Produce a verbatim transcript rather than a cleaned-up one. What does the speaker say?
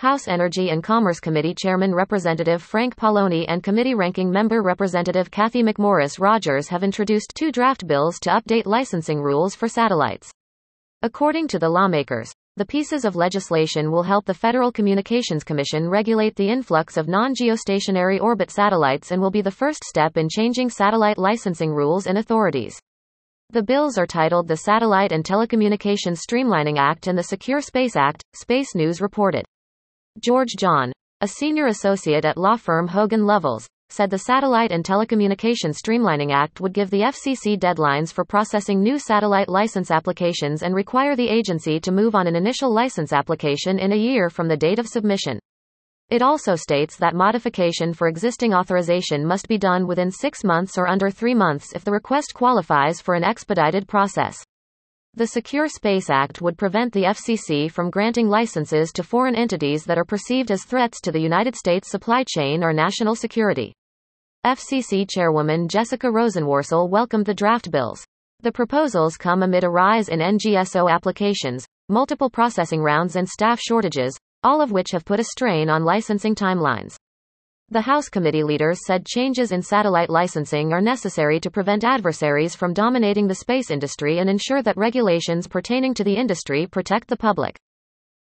House Energy and Commerce Committee Chairman Representative Frank Pallone and Committee Ranking Member Representative Kathy McMorris Rodgers have introduced two draft bills to update licensing rules for satellites. According to the lawmakers, the pieces of legislation will help the Federal Communications Commission regulate the influx of non-geostationary orbit satellites and will be the first step in changing satellite licensing rules and authorities. The bills are titled the Satellite and Telecommunications Streamlining Act and the Secure Space Act, Space News reported. George John, a senior associate at law firm Hogan Lovells, said the Satellite and Telecommunications Streamlining Act would give the F C C deadlines for processing new satellite license applications and require the agency to move on an initial license application in a year from the date of submission. It also states that modification for existing authorization must be done within six months or under three months if the request qualifies for an expedited process. The Secure Space Act would prevent the F C C from granting licenses to foreign entities that are perceived as threats to the United States supply chain or national security. F C C Chairwoman Jessica Rosenworcel welcomed the draft bills. The proposals come amid a rise in N G S O applications, multiple processing rounds and staff shortages, all of which have put a strain on licensing timelines. The House committee leaders said changes in satellite licensing are necessary to prevent adversaries from dominating the space industry and ensure that regulations pertaining to the industry protect the public.